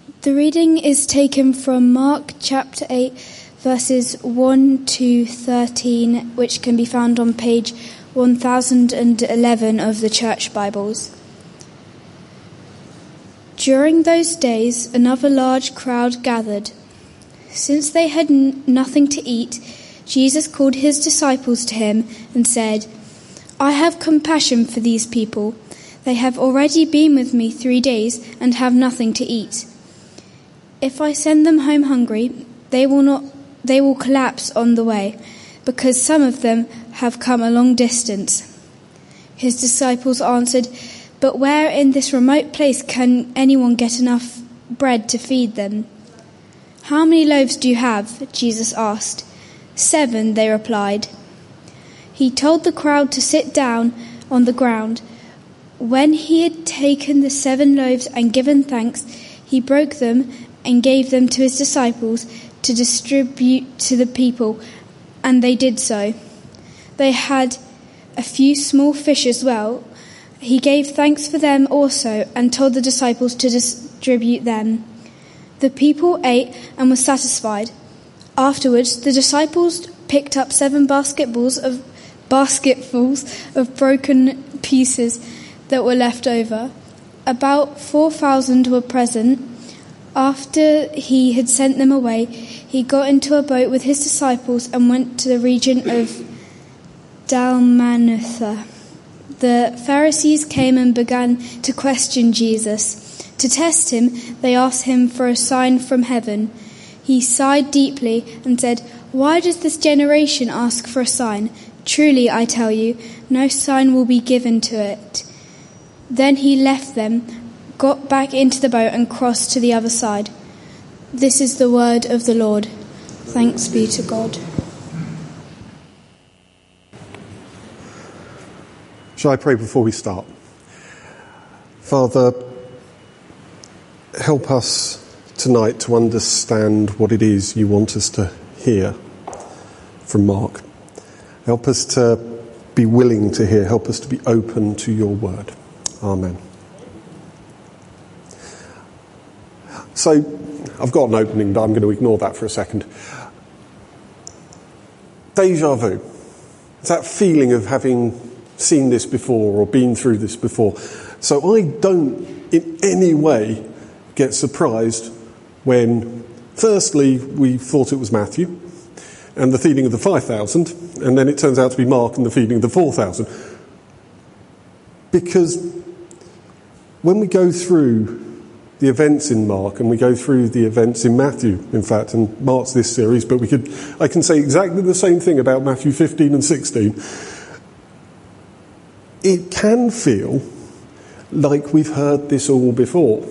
The reading is taken from Mark chapter 8, verses 1 to 13, which can be found on page 1011 of the Church Bibles. During those days, another large crowd gathered. Since they had nothing to eat, Jesus called his disciples to him and said, "I have compassion for these people. They have already been with me 3 days and have nothing to eat. If I send them home hungry, they will collapse on the way, because some of them have come a long distance." His disciples answered, "But where in this remote place can anyone get enough bread to feed them?" "How many loaves do you have?" Jesus asked. 7, they replied. He told the crowd to sit down on the ground. When he had taken the 7 loaves and given thanks, he broke them and gave them to his disciples to distribute to the people, and they did so. They had a few small fish as well. He gave thanks for them also and told the disciples to distribute them. The people ate and were satisfied. Afterwards, the disciples picked up 7 basketfuls of broken pieces that were left over. About 4,000 were present. After he had sent them away, he got into a boat with his disciples and went to the region of Dalmanutha. The Pharisees came and began to question Jesus. To test him, they asked him for a sign from heaven. He sighed deeply and said, "Why does this generation ask for a sign? Truly, I tell you, no sign will be given to it." Then he left them, got back into the boat and crossed to the other side. This is the word of the Lord. Thanks be to God. Shall I pray before we start? Father, help us tonight to understand what it is you want us to hear from Mark. Help us to be willing to hear. Help us to be open to your word. Amen. So, I've got an opening, but I'm going to ignore that for a second. Deja vu. It's that feeling of having seen this before or been through this before. So I don't in any way get surprised when, firstly, we thought it was Matthew and the feeding of the 5,000, and then it turns out to be Mark and the feeding of the 4,000. Because when we go through the events in Mark, and we go through the events in Matthew, in fact, and Mark's this series, but I can say exactly the same thing about Matthew 15 and 16. It can feel like we've heard this all before.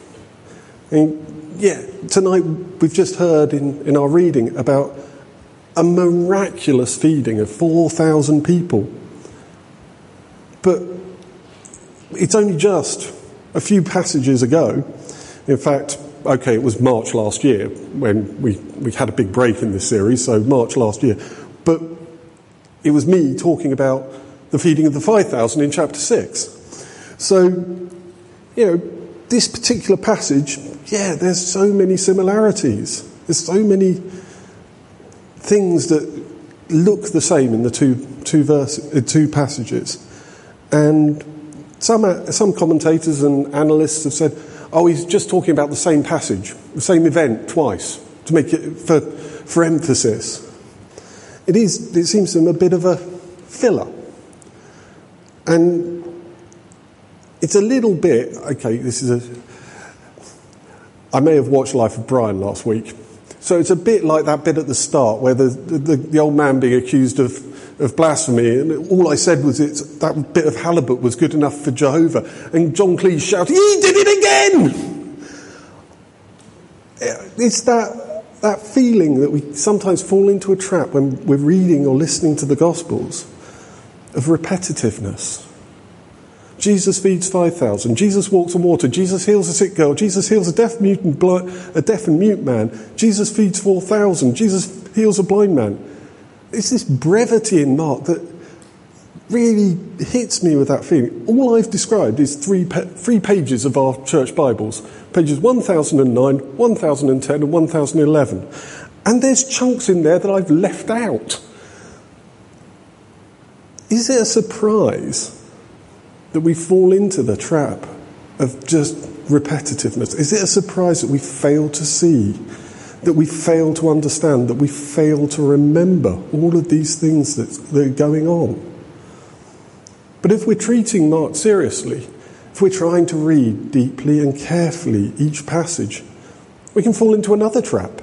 Tonight we've just heard in our reading about a miraculous feeding of 4,000 people. But it's only just a few passages ago. In fact, it was March last year when we had a big break in this series, so March last year. But it was me talking about the feeding of the 5,000 in chapter 6. So, this particular passage, there's so many similarities. There's so many things that look the same in the two passages. And some commentators and analysts have said, he's just talking about the same passage, the same event twice, to make it for emphasis. It seems to them a bit of a filler. And it's a little bit, I may have watched Life of Brian last week. So it's a bit like that bit at the start where the old man being accused of blasphemy, and all I said was that bit of halibut was good enough for Jehovah. And John Cleese shouted, "He did it again!" It's that feeling that we sometimes fall into a trap when we're reading or listening to the Gospels of repetitiveness. Jesus feeds 5,000. Jesus walks on water. Jesus heals a sick girl. Jesus heals a deaf and mute man. Jesus feeds 4,000. Jesus heals a blind man. It's this brevity in Mark that really hits me with that feeling. All I've described is three pages of our church Bibles, pages 1009, 1010 and 1011. And there's chunks in there that I've left out. Is it a surprise that we fall into the trap of just repetitiveness? Is it a surprise that we fail to see, that we fail to understand, that we fail to remember all of these things that are going on? But if we're treating Mark seriously, if we're trying to read deeply and carefully each passage, we can fall into another trap.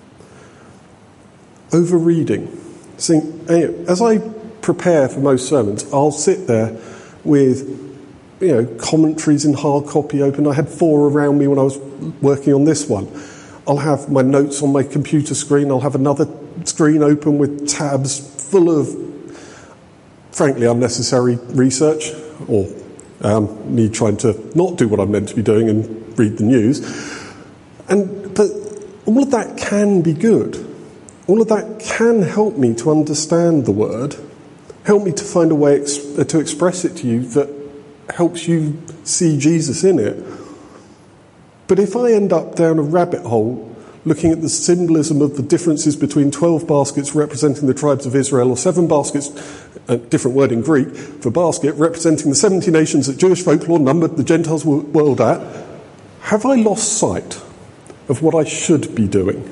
Over-reading. As I prepare for most sermons, I'll sit there with, commentaries in hard copy open. I had 4 around me when I was working on this one. I'll have my notes on my computer screen. I'll have another screen open with tabs full of, frankly, unnecessary research, or me trying to not do what I'm meant to be doing and read the news. But all of that can be good. All of that can help me to understand the word, help me to find a way to express it to you that helps you see Jesus in it. But if I end up down a rabbit hole looking at the symbolism of the differences between 12 baskets representing the tribes of Israel, or 7 baskets, a different word in Greek for basket, representing the 70 nations that Jewish folklore numbered the Gentiles world at, have I lost sight of what I should be doing?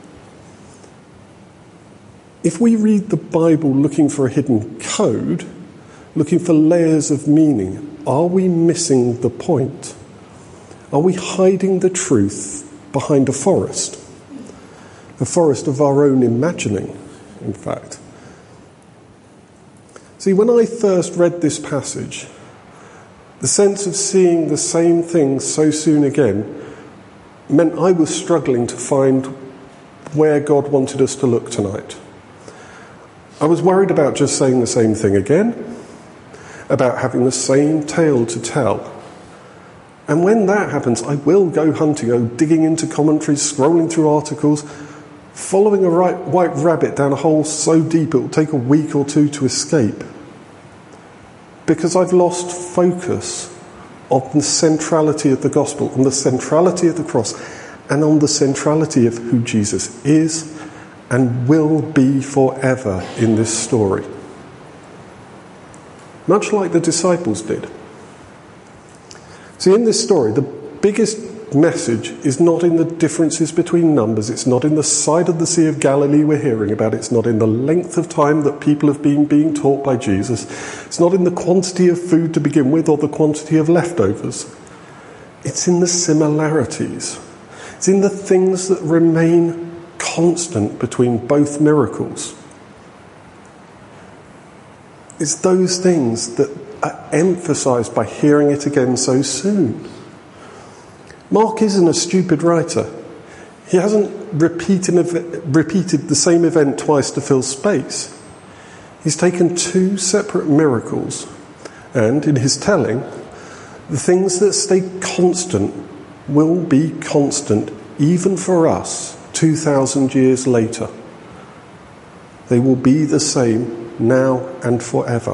If we read the Bible looking for a hidden code, looking for layers of meaning, are we missing the point? Are we hiding the truth behind a forest of our own imagining, in fact? See, when I first read this passage, the sense of seeing the same thing so soon again meant I was struggling to find where God wanted us to look tonight. I was worried about just saying the same thing again, about having the same tale to tell. And when that happens, I will go hunting, digging into commentaries, scrolling through articles, following a white rabbit down a hole so deep it will take a week or 2 to escape. Because I've lost focus on the centrality of the gospel, on the centrality of the cross, and on the centrality of who Jesus is and will be forever in this story. Much like the disciples did. See, in this story, the biggest message is not in the differences between numbers. It's not in the side of the Sea of Galilee we're hearing about. It's not in the length of time that people have been being taught by Jesus. It's not in the quantity of food to begin with or the quantity of leftovers. It's in the similarities. It's in the things that remain constant between both miracles. It's those things that are emphasised by hearing it again so soon. Mark isn't a stupid writer. He hasn't repeated the same event twice to fill space. He's taken 2 separate miracles, and in his telling, the things that stay constant will be constant even for us 2,000 years later. They will be the same now and forever.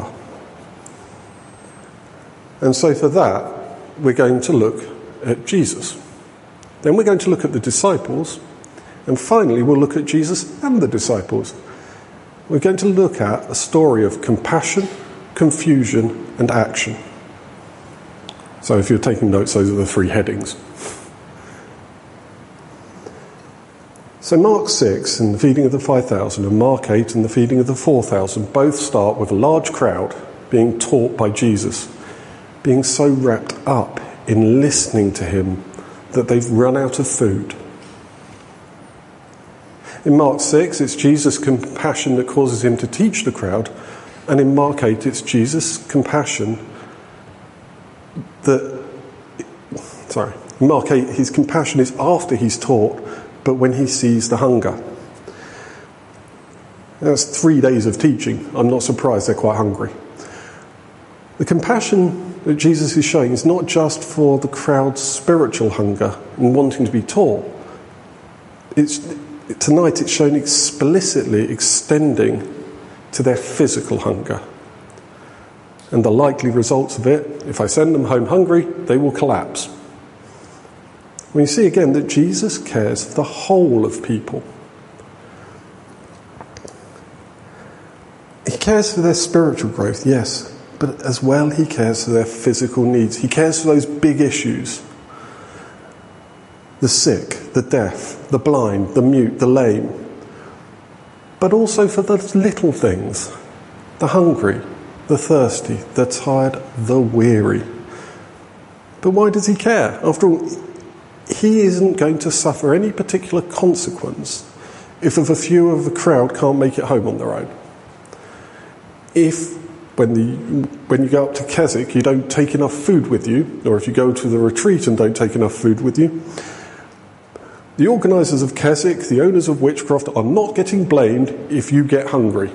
And so for that, we're going to look at Jesus. Then we're going to look at the disciples. And finally, we'll look at Jesus and the disciples. We're going to look at a story of compassion, confusion, and action. So if you're taking notes, those are the 3 headings. So Mark 6 and the feeding of the 5,000 and Mark 8 and the feeding of the 4,000 both start with a large crowd being taught by Jesus, being so wrapped up in listening to him that they've run out of food. In Mark 6, it's Jesus' compassion that causes him to teach the crowd, and in Mark 8, it's Jesus' compassion in Mark 8, his compassion is after he's taught, but when he sees the hunger. That's 3 days of teaching. I'm not surprised they're quite hungry. The compassion that Jesus is showing is not just for the crowd's spiritual hunger and wanting to be taught. Tonight it's shown explicitly extending to their physical hunger. And the likely results of it, if I send them home hungry, they will collapse. We see again that Jesus cares for the whole of people. He cares for their spiritual growth, yes, but as well he cares for their physical needs. He cares for those big issues. The sick, the deaf, the blind, the mute, the lame. But also for the little things, the hungry, the thirsty, the tired, the weary. But why does he care? After all, he isn't going to suffer any particular consequence if a few of the crowd can't make it home on their own. If, when you go up to Keswick, you don't take enough food with you, or if you go to the retreat and don't take enough food with you, the organisers of Keswick, the owners of Witchcroft, are not getting blamed if you get hungry.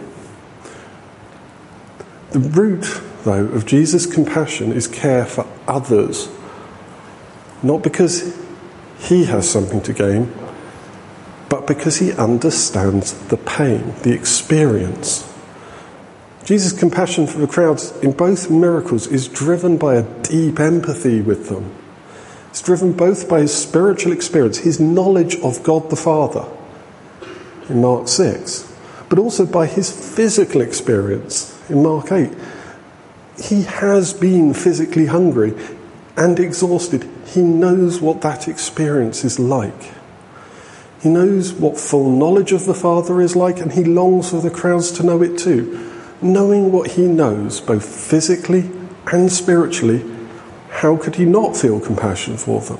The root, though, of Jesus' compassion is care for others, not because he has something to gain, but because he understands the pain, the experience. Jesus' compassion for the crowds in both miracles is driven by a deep empathy with them. It's driven both by his spiritual experience, his knowledge of God the Father in Mark 6, but also by his physical experience in Mark 8. He has been physically hungry and exhausted. He knows what that experience is like. He knows what full knowledge of the Father is like, and he longs for the crowds to know it too. Knowing what he knows, both physically and spiritually, how could he not feel compassion for them?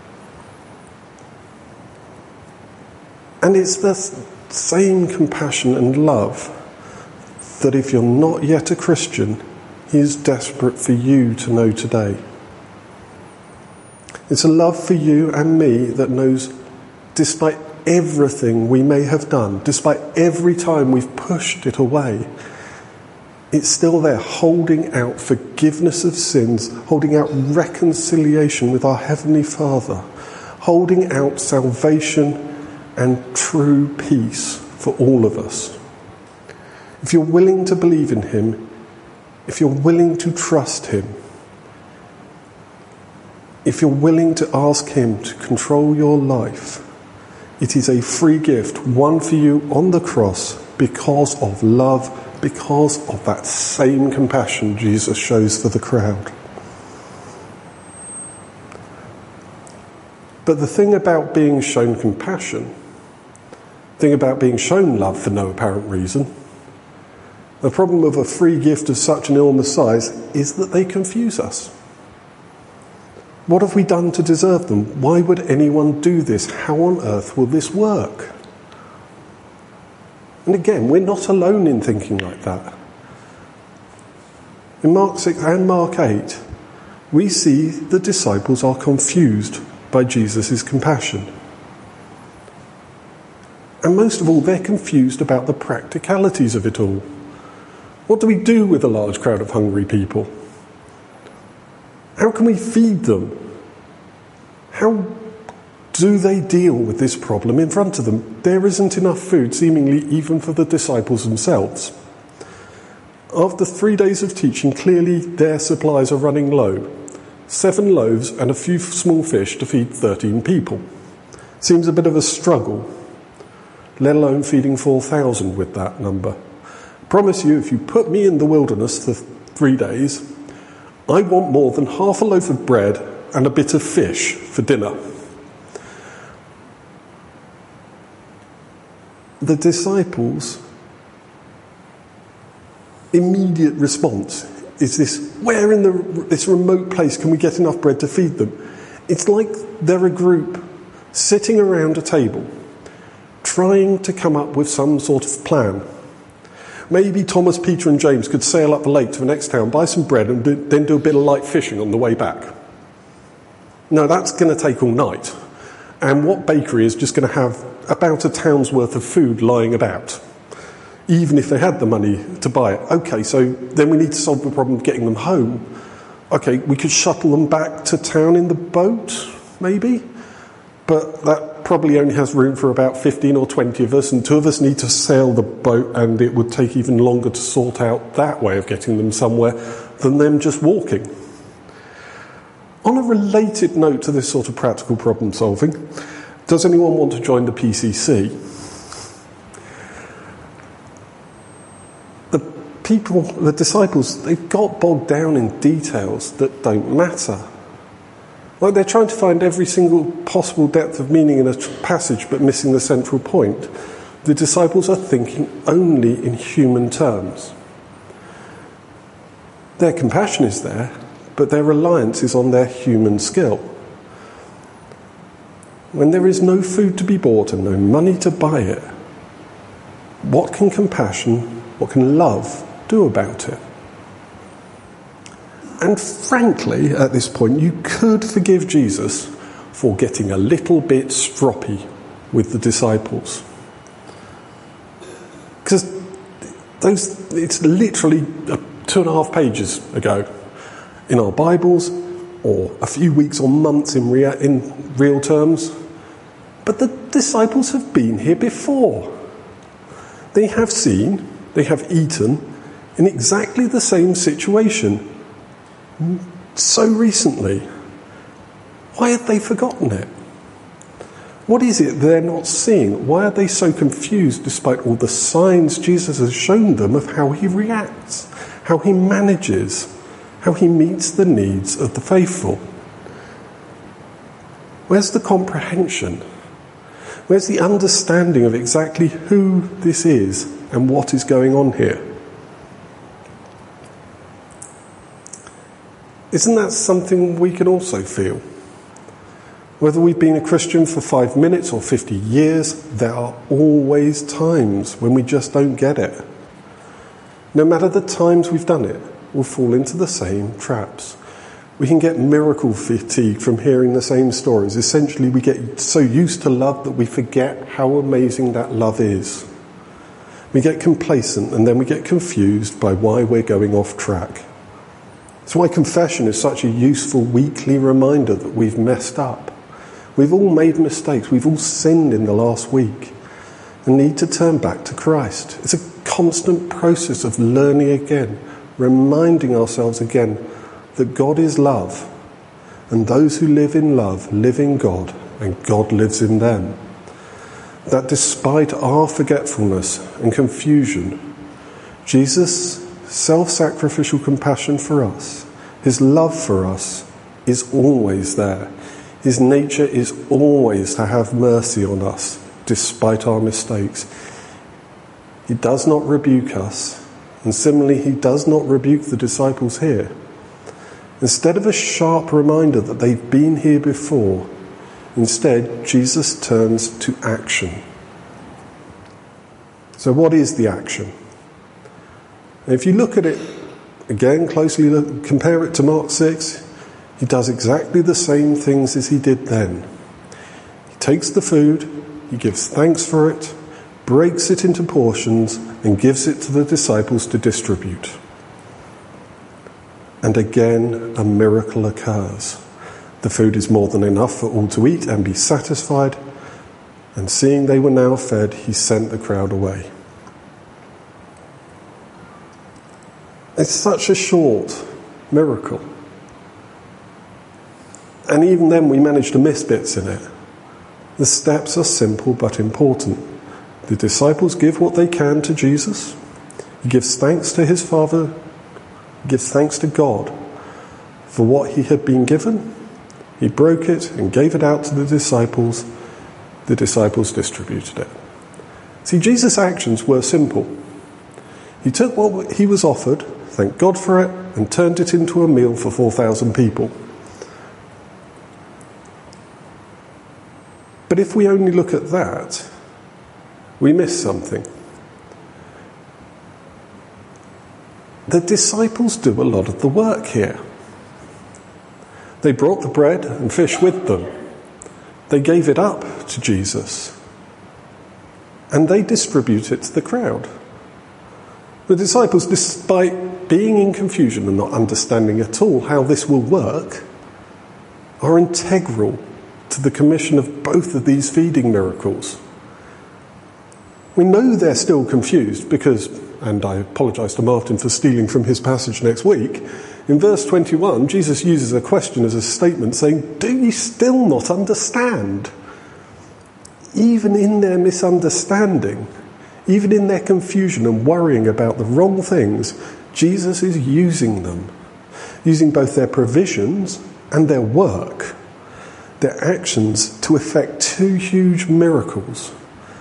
And it's the same compassion and love that if you're not yet a Christian, he is desperate for you to know today. It's a love for you and me that knows, despite everything we may have done, despite every time we've pushed it away, it's still there, holding out forgiveness of sins, holding out reconciliation with our Heavenly Father, holding out salvation and true peace for all of us. If you're willing to believe in him, if you're willing to trust him, if you're willing to ask him to control your life, it is a free gift won for you on the cross because of love, because of that same compassion Jesus shows for the crowd. But the thing about being shown compassion, the thing about being shown love for no apparent reason, the problem of a free gift of such an enormous size is that they confuse us. What have we done to deserve them? Why would anyone do this? How on earth will this work? And again, we're not alone in thinking like that. In Mark 6 and Mark 8, we see the disciples are confused by Jesus' compassion. And most of all, they're confused about the practicalities of it all. What do we do with a large crowd of hungry people? How can we feed them? How do they deal with this problem in front of them? There isn't enough food, seemingly even for the disciples themselves. After 3 days of teaching, clearly their supplies are running low. 7 loaves and a few small fish to feed 13 people. Seems a bit of a struggle, let alone feeding 4,000 with that number. Promise you, if you put me in the wilderness for 3 days, I want more than half a loaf of bread and a bit of fish for dinner. The disciples' immediate response is this: where in this remote place can we get enough bread to feed them? It's like they're a group sitting around a table trying to come up with some sort of plan. Maybe Thomas, Peter and James could sail up the lake to the next town, buy some bread and then do a bit of light fishing on the way back. No, that's going to take all night. And what bakery is just going to have about a town's worth of food lying about, even if they had the money to buy it? Okay, so then we need to solve the problem of getting them home. Okay, we could shuttle them back to town in the boat, maybe? But that probably only has room for about 15 or 20 of us, and 2 of us need to sail the boat, and it would take even longer to sort out that way of getting them somewhere than them just walking. On a related note to this sort of practical problem solving, does anyone want to join the PCC? The disciples, they've got bogged down in details that don't matter. Like they're trying to find every single possible depth of meaning in a passage but missing the central point. The disciples are thinking only in human terms. Their compassion is there, but their reliance is on their human skill. When there is no food to be bought and no money to buy it, what can compassion, what can love do about it? And frankly, at this point, you could forgive Jesus for getting a little bit stroppy with the disciples. Because it's literally 2.5 pages ago in our Bibles, or a few weeks or months in real terms. But the disciples have been here before. They have seen, they have eaten in exactly the same situation so recently. Why have they forgotten it? What is it they're not seeing? Why are they so confused despite all the signs Jesus has shown them of how he reacts, how he manages, how he meets the needs of the faithful? Where's the comprehension? Where's the understanding of exactly who this is and what is going on here? Isn't that something we can also feel? Whether we've been a Christian for 5 minutes or 50 years, there are always times when we just don't get it. No matter the times we've done it, we'll fall into the same traps. We can get miracle fatigue from hearing the same stories. Essentially, we get so used to love that we forget how amazing that love is. We get complacent and then we get confused by why we're going off track. That's why confession is such a useful weekly reminder that we've messed up. We've all made mistakes. We've all sinned in the last week and need to turn back to Christ. It's a constant process of learning again, reminding ourselves again that God is love, and those who live in love live in God, and God lives in them. That despite our forgetfulness and confusion, Jesus' self-sacrificial compassion for us, his love for us, is always there. His nature is always to have mercy on us, despite our mistakes. He does not rebuke us, and similarly, he does not rebuke the disciples here. Instead of a sharp reminder that they've been here before, instead, Jesus turns to action. So what is the action? If you look at it again closely, compare it to Mark 6, he does exactly the same things as he did then. He takes the food, he gives thanks for it, breaks it into portions, and gives it to the disciples to distribute. And again, a miracle occurs. The food is more than enough for all to eat and be satisfied, and seeing they were now fed, he sent the crowd away. It's such a short miracle. And even then we manage to miss bits in it. The steps are simple but important. The disciples give what they can to Jesus. He gives thanks to his Father. He gives thanks to God for what he had been given. He broke it and gave it out to the disciples. The disciples distributed it. See, Jesus' actions were simple. He took what he was offered, thanked God for it, and turned it into a meal for 4,000 people. But if we only look at that, we miss something. The disciples do a lot of the work here. They brought the bread and fish with them. They gave it up to Jesus. And they distribute it to the crowd. The disciples, despite being in confusion and not understanding at all how this will work, are integral to the commission of both of these feeding miracles. We know they're still confused because, and I apologise to Martin for stealing from his passage next week, In verse 21, Jesus uses a question as a statement saying, "Do you still not understand?" Even in their misunderstanding, even in their confusion and worrying about the wrong things, Jesus is using them, using both their provisions and their work, their actions, to effect two huge miracles.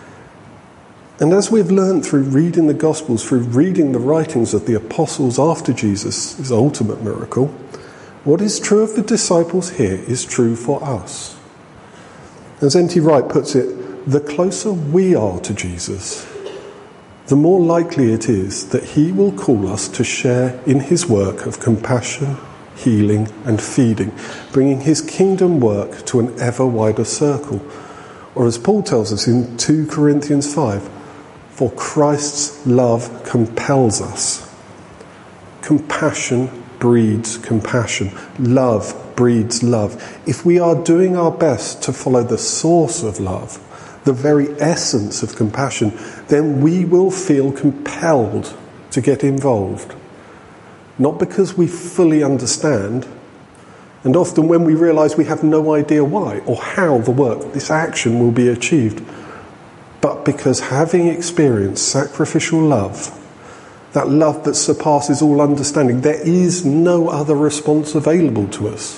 And as we've learned through reading the Gospels, through reading the writings of the apostles after Jesus' ultimate miracle, what is true of the disciples here is true for us. As N.T. Wright puts it, the closer we are to Jesus, the more likely it is that he will call us to share in his work of compassion, healing and feeding, bringing his kingdom work to an ever wider circle. Or as Paul tells us in 2 Corinthians 5, for Christ's love compels us. Compassion breeds compassion. Love breeds love. If we are doing our best to follow the source of love, the very essence of compassion, then we will feel compelled to get involved. Not because we fully understand, and often when we realise we have no idea why or how the work, this action will be achieved, but because having experienced sacrificial love, that love that surpasses all understanding, there is no other response available to us.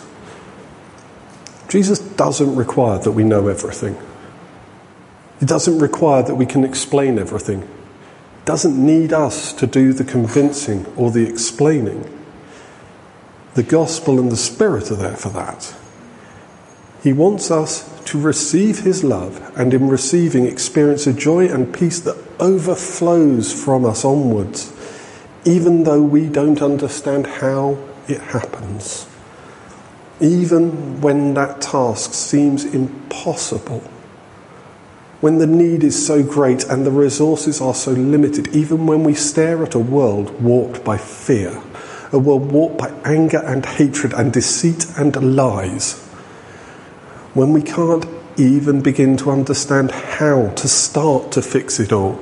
Jesus doesn't require that we know everything. He doesn't require that we can explain everything. He doesn't need us to do the convincing or the explaining. The gospel and the Spirit are there for that. He wants us to receive his love and in receiving experience a joy and peace that overflows from us onwards, even though we don't understand how it happens. Even when that task seems impossible. When the need is so great and the resources are so limited, even when we stare at a world warped by fear, a world warped by anger and hatred and deceit and lies, when we can't even begin to understand how to start to fix it all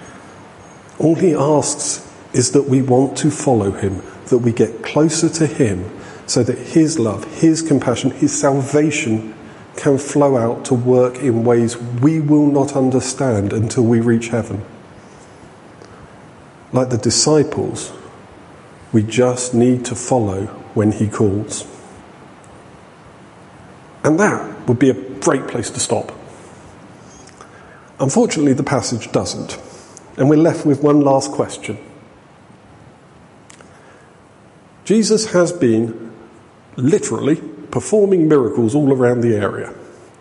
he asks is that we want to follow him, that we get closer to him so that his love, his compassion, his salvation can flow out to work in ways we will not understand until we reach heaven. Like the disciples, we just need to follow when he calls. And that would be a great place to stop. Unfortunately, the passage doesn't. And we're left with one last question. Jesus has been literally performing miracles all around the area.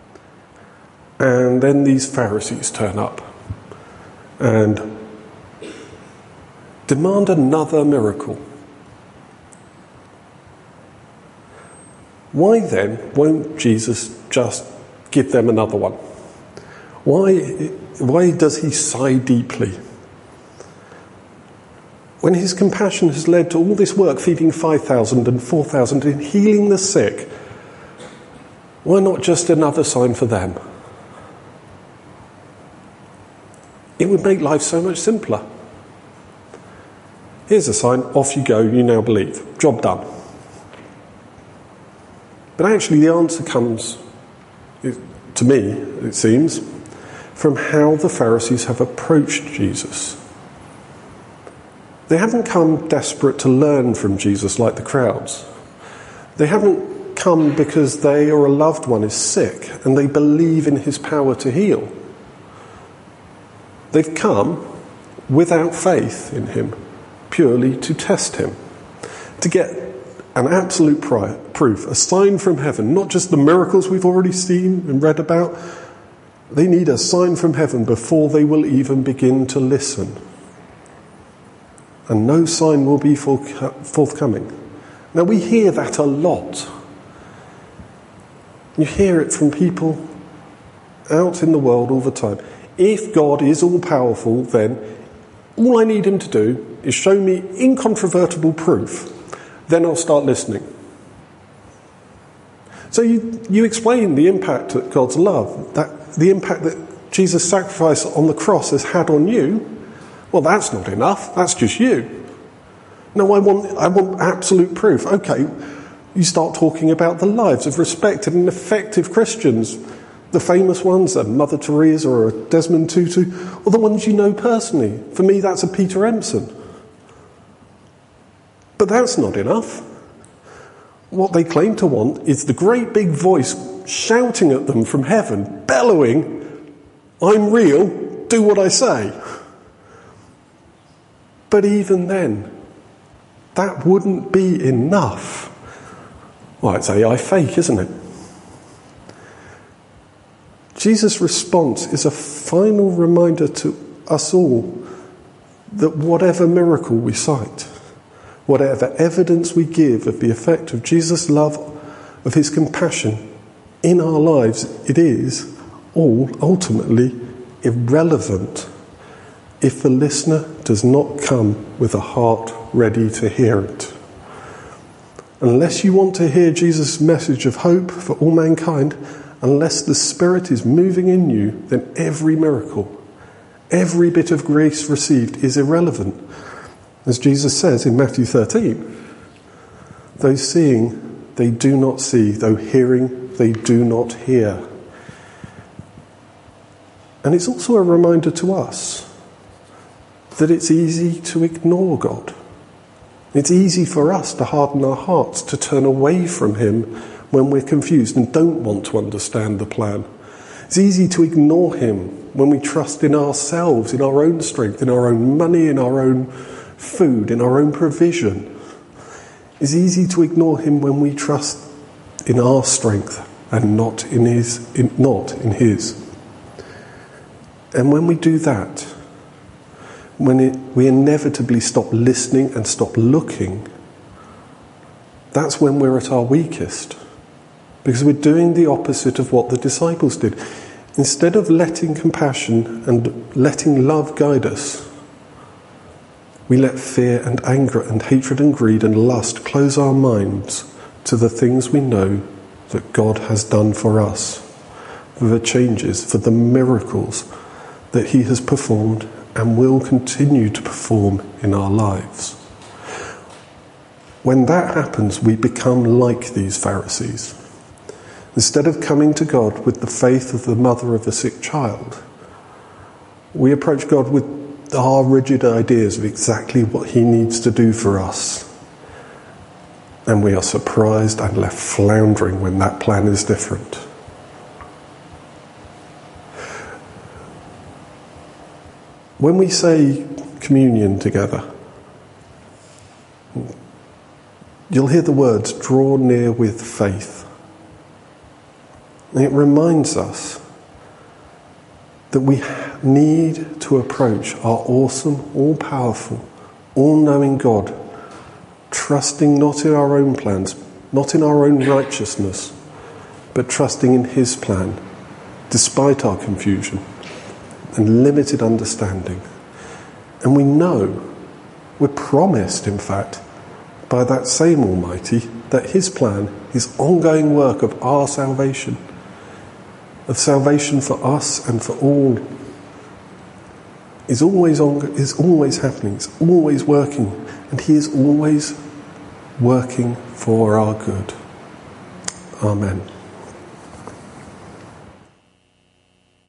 And then these Pharisees turn up and demand another miracle. Why then won't Jesus just give them another one? Why does he sigh deeply? When his compassion has led to all this work, feeding 5,000 and 4,000 and healing the sick, why not just another sign for them? It would make life so much simpler. Here's a sign, off you go, you now believe. Job done. But actually the answer comes, to me, it seems, from how the Pharisees have approached Jesus. They haven't come desperate to learn from Jesus like the crowds. They haven't come because they or a loved one is sick and they believe in his power to heal. They've come without faith in him, purely to test him, to get an absolute proof, a sign from heaven, not just the miracles we've already seen and read about. They need a sign from heaven before they will even begin to listen. And no sign will be forthcoming. Now we hear that a lot. You hear it from people out in the world all the time. If God is all-powerful, then all I need him to do is show me incontrovertible proof. Then I'll start listening. So you explain the impact that God's love, that the impact that Jesus' sacrifice on the cross has had on you. Well, that's not enough. That's just you. No, I want absolute proof. Okay, you start talking about the lives of respected and effective Christians, the famous ones, a Mother Teresa or a Desmond Tutu, or the ones you know personally. For me, that's a Peter Empson. But that's not enough. What they claim to want is the great big voice shouting at them from heaven, bellowing, "I'm real, do what I say." But even then, that wouldn't be enough. Well, it's AI fake, isn't it? Jesus' response is a final reminder to us all that whatever miracle we cite, whatever evidence we give of the effect of Jesus' love, of his compassion in our lives, it is all ultimately irrelevant if the listener does not come with a heart ready to hear it. Unless you want to hear Jesus' message of hope for all mankind, unless the Spirit is moving in you, then every miracle, every bit of grace received is irrelevant. As Jesus says in Matthew 13, though seeing, they do not see, though hearing, they do not hear. And it's also a reminder to us that it's easy to ignore God. It's easy for us to harden our hearts, to turn away from him when we're confused and don't want to understand the plan. It's easy to ignore him when we trust in ourselves, in our own strength, in our own money, in our own food, in our own provision. It's easy to ignore him when we trust in our strength and not in his. And when we do that, we inevitably stop listening and stop looking, that's when we're at our weakest. Because we're doing the opposite of what the disciples did. Instead of letting compassion and letting love guide us, we let fear and anger and hatred and greed and lust close our minds to the things we know that God has done for us, for the changes, for the miracles that he has performed and will continue to perform in our lives. When that happens, we become like these Pharisees. Instead of coming to God with the faith of the mother of a sick child, we approach God with our rigid ideas of exactly what he needs to do for us. And we are surprised and left floundering when that plan is different. When we say communion together, you'll hear the words, draw near with faith. And it reminds us that we need to approach our awesome, all-powerful, all-knowing God, trusting not in our own plans, not in our own righteousness, but trusting in his plan, despite our confusion and limited understanding. And we know, we're promised, in fact, by that same Almighty, that his plan, his ongoing work of our salvation, of salvation for us and for all, is always happening, it's always working, and he is always working for our good. Amen.